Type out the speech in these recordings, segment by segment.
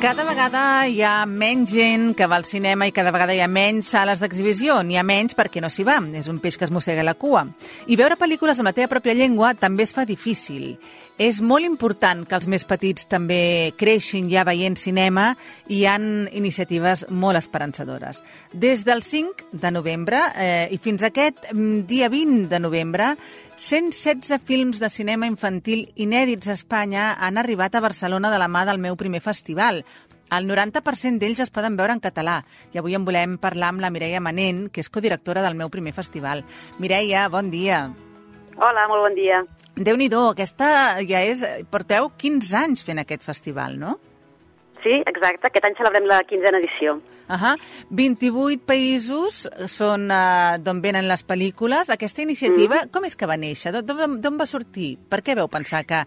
Cada vegada hi ha menys gent que va al cinema i cada vegada hi ha menys sales d'exhibició. N'hi ha menys perquè no s'hi va. És un peix que es mossega la cua. I veure pel·lícules en la teva pròpia llengua també es fa difícil. És molt important que els més petits també creixin ja veient cinema i hi ha iniciatives molt esperançadores. Des del 5 de novembre i fins aquest dia 20 de novembre, 116 films de cinema infantil inèdits a Espanya han arribat a Barcelona de la mà del meu primer festival. El 90% d'ells es poden veure en català. I avui en volem parlar amb la Mireia Manent, que és codirectora del meu primer festival. Mireia, bon dia. Hola, molt bon dia. Déu-n'hi-do, aquesta ja és... Porteu 15 anys fent aquest festival, no? Sí, exacte. Aquest any celebrem la 15a edició. 28 països són d'on venen les pel·lícules. Aquesta iniciativa, com és que va néixer? D'on va sortir? Per què veu pensar que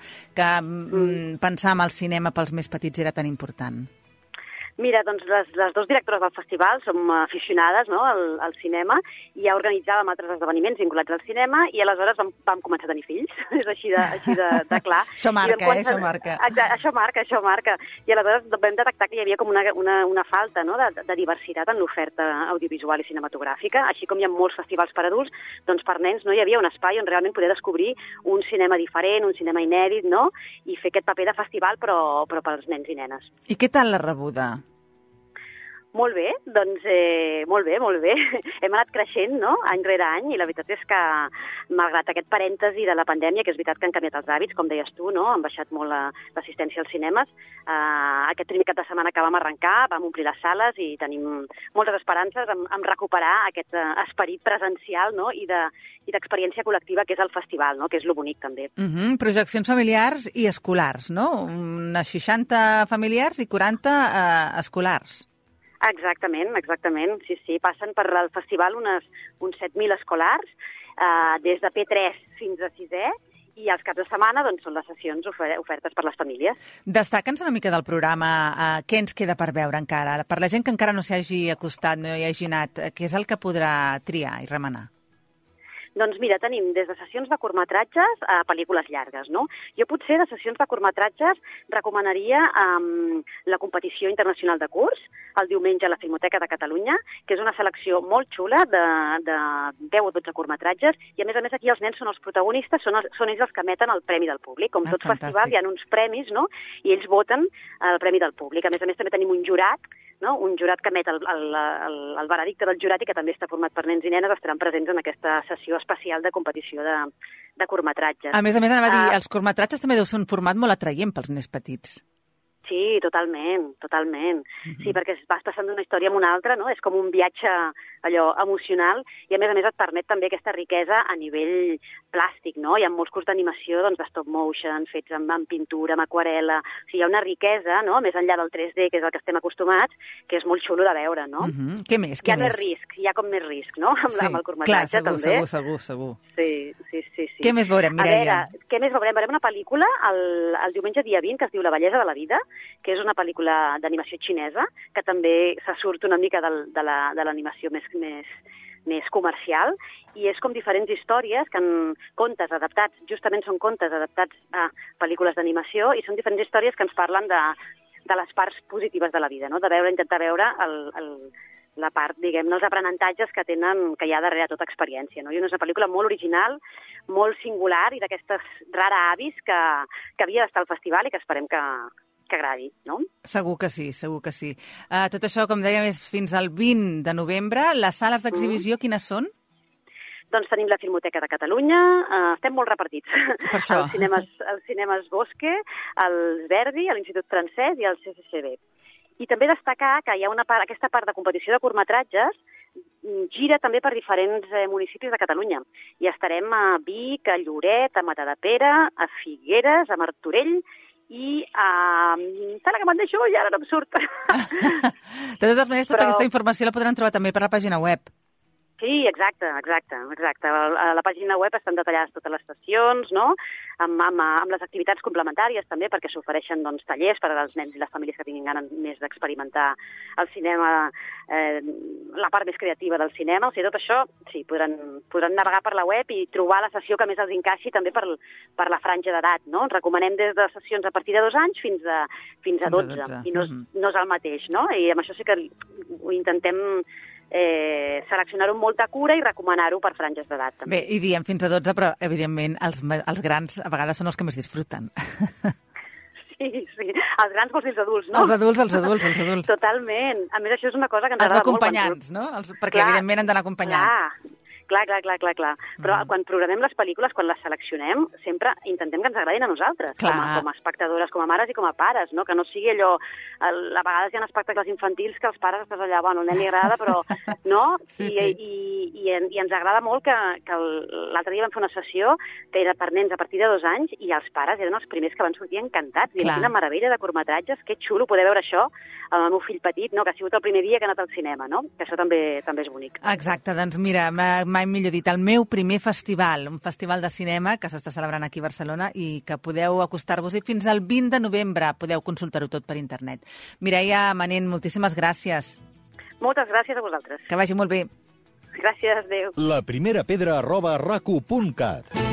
pensar en el cinema pels més petits era tan important? Mira, doncs les dues directores del festival som aficionades, no, al cinema, i ja organitzàvem altres esdeveniments vinculats al cinema i aleshores vam començar a tenir fills. És així de clar. Això marca, això marca. Això marca. I aleshores vam detectar que hi havia com una falta, no, de diversitat en l'oferta audiovisual i cinematogràfica. Així com hi ha molts festivals per adults, doncs per nens no hi havia un espai on realment poder descobrir un cinema diferent, un cinema inèdit, no?, i fer aquest paper de festival però pels nens i nenes. I què tal la rebuda? Molt bé, doncs molt bé. Hem anat creixent, no?, any rere any, i la veritat és que, malgrat aquest parèntesi de la pandèmia, que és veritat que han canviat els hàbits, com deies tu, no?, han baixat molt l'assistència als cinemes, aquest primer cap de setmana que vam arrencar, vam omplir les sales i tenim moltes esperances en recuperar aquest esperit presencial, no?, i d'experiència col·lectiva que és el festival, no?, que és lo bonic també. Projeccions familiars i escolars, no? Unes 60 familiars i 40 escolars. Exactament. Sí, passen per el festival uns 7.000 escolars, des de P3 fins a 6è, i els caps de setmana doncs, són les sessions ofertes per les famílies. Destaca'ns una mica del programa, què ens queda per veure encara? Per la gent que encara no s'hi hagi acostat, no hi hagi anat, què és el que podrà triar i remenar? Doncs mira, tenim des de sessions de curtmetratges a pel·lícules llargues, no? Jo potser de sessions de curtmetratges recomanaria la competició internacional de curs, el diumenge a la Filmoteca de Catalunya, que és una selecció molt xula de 10 o 12 curtmetratges, i a més aquí els nens són els protagonistes, són ells els que emeten el Premi del Públic. Com tot festival hi ha uns premis, no?, i ells voten el Premi del Públic. A més també tenim un jurat, no?, un jurat que emet el veredicte del jurat i que també està format per nens i nenes, estaran presents en aquesta sessió especial de competició de curtmetratges. A més, anava a dir, els curtmetratges també deu ser un format molt atraient pels nens petits. Sí, totalment. Sí, perquè vas passant d'una història a una altra, no? És com un viatge allò emocional i a més et permet també aquesta riquesa a nivell plàstic, no? Hi ha molts curs d'animació de stop motion, fets amb pintura, amb aquarel·la. O sigui, hi ha una riquesa, no?, més enllà del 3D, que és el que estem acostumats, que és molt xulo de veure, no? Què més? Hi ha més risc, hi ha com més risc, no?, amb el curtmetratge, també. Segur. Sí. Què més veurem, Mireia? A veure, què més veurem? Veurem una pel·lícula el diumenge dia 20 que es diu La bellesa de la vida, que és una pel·lícula d'animació xinesa, que també se surt una mica de l'animació més comercial, i és com diferents històries, contes adaptats, justament són contes adaptats a pel·lícules d'animació, i són diferents històries que ens parlen de les parts positives de la vida, no?, intentar veure la part, diguem-ne, els aprenentatges que hi ha darrere tota experiència, no? I és una pel·lícula molt original, molt singular, i d'aquestes rara avis que havia d'estar al festival i que esperem que agradi, no? Segur que sí. Tot això, com dèiem, és fins al 20 de novembre. Les sales d'exhibició, quines són? Doncs tenim la Filmoteca de Catalunya, estem molt repartits. Per això. Els cinemes Bosque, els Verdi, l'Institut Francès i el CCCB. I també destacar que hi ha aquesta part de competició de curtmetratges gira també per diferents municipis de Catalunya. I estarem a Vic, a Lloret, a Matadepera, a Figueres, a Martorell i sembla que me'n deixo i ara no em surt. De totes maneres, tota aquesta informació la podran trobar també per la pàgina web. Sí, exacte. A la pàgina web estan detallades totes les sessions, no? Amb les activitats complementàries també, perquè s'ofereixen doncs, tallers per als nens i les famílies que tinguin ganes més d'experimentar el cinema, la part més creativa del cinema. O sigui, tot això, sí, podran navegar per la web i trobar la sessió que més els encaixi també per la franja d'edat, no? Recomanem des de sessions a partir de 2 anys fins a 12. I no és el mateix, no? I amb això sí que ho intentem seleccionar-ho amb molta cura i recomanar-ho per franges d'edat. També. Bé, i diem fins a 12, però evidentment els grans a vegades són els que més disfruten. Sí. Els grans vols dir els adults, no? Els adults. Totalment. A més, això és una cosa que ens agrada molt. Els acompanyants, no? Perquè evidentment han d'anar acompanyats. Clar. Però quan programem les pel·lícules, quan les seleccionem, sempre intentem que ens agradin a nosaltres, com a espectadores, com a mares i com a pares, no? Que no sigui allò... A vegades hi ha espectacles infantils que els pares estàs allà, bueno, al nen li agrada, però... No? Sí. I ens agrada molt que l'altre dia vam fer una sessió que era per nens a partir de 2 anys i els pares eren els primers que van sortir encantats. Dient, quina meravella de curtmetratges, que xulo poder veure això amb el meu fill petit, no? Que ha sigut el primer dia que ha anat al cinema, no? Que això també és bonic. Exacte, doncs mira, mai millor dit, el meu primer festival, un festival de cinema que s'està celebrant aquí a Barcelona i que podeu acostar-vos-hi fins al 20 de novembre. Podeu consultar-ho tot per internet. Mireia Manent, moltíssimes gràcies. Moltes gràcies a vosaltres. Que vagi molt bé. Gràcies, adéu. laprimerapedra@racu.cat